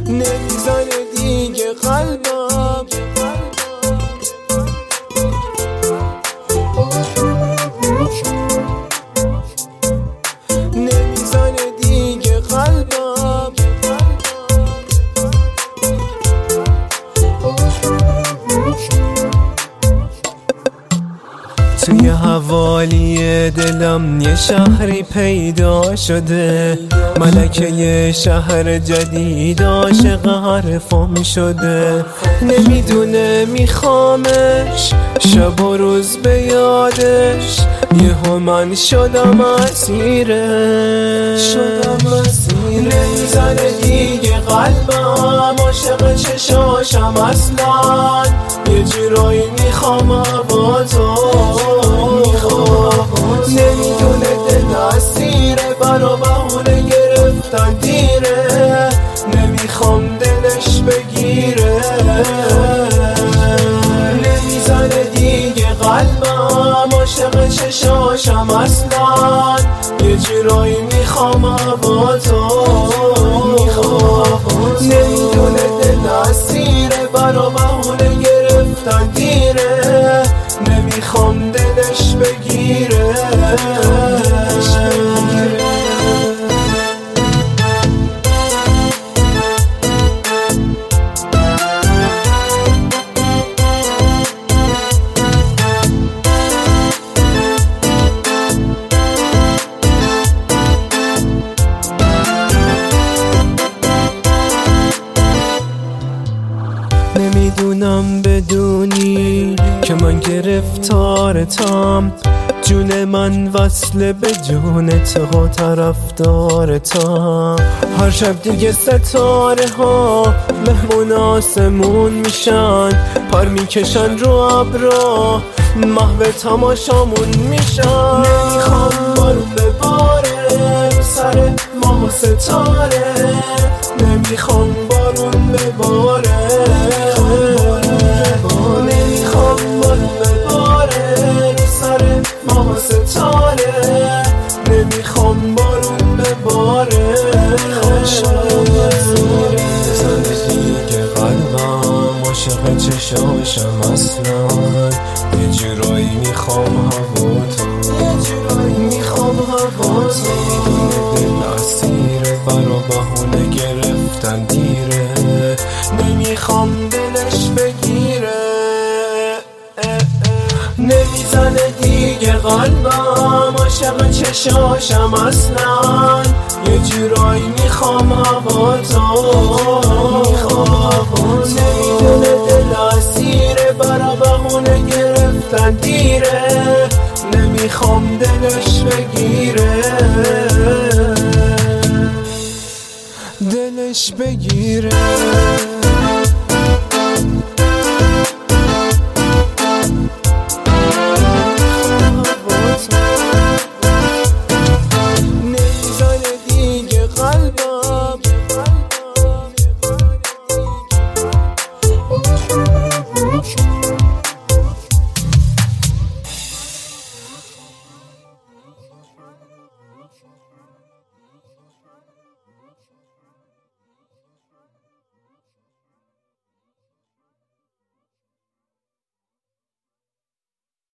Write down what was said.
نمیزنه دیگه قلبم، نمیزنه دیگه قلبم. توی حوالی دلم یه شهری پیدا شده، ملکه یه شهر جدید عاشق حرفم شده. نمیدونه میخوامش، شب و روز به یادش، یهو من شدم اسیرش. نمیزنه دیگه قلبم، عاشق چشاشم اصلا، یه جورایی میخوام با تو. نمیدونه دل اسیره، برا بهونه گرفتن دیره، نمیخوام دلش بگیره. نمیزنه دیگه قلبم، عاشق چشاشم اصلا، یه جورایی میخوام با تو. نمیدونه دل اسیره، برا بهونه گرفتن دیره، نمیخوام دلش بگیره. نمیدونم بدونی که من گرفتارتم، جون من وصله به جون تو، طرفدارتم. هر شب دیگه ستاره ها مهمون آسمون میشن، پر میکشن رو ابرا، محو تماشامون میشن. نمیخوام بارون بباره سر ماه و ستاره، نمیخوام بارون بباره، نمیخوام بارون بباره سر ماه و ستاره، نمیخوام بارون بباره. نمیزنه دیگه قلبم، عاشق چشاشم اصلا، یه جورایی میخوام هوا تو، میخوام هوا تو. دل اسیره، برا بهونه گرفتن دیره، نمیخوام دلش بگیره. نمیزنه دیگه قلبم، عاشق چشاشم اصلا، یه جورایی میخوام هوا تو. نمیدونه دل اسیره، برا بهونه گرفتن دیره، نمیخوام دلش بگیره، دلش بگیره.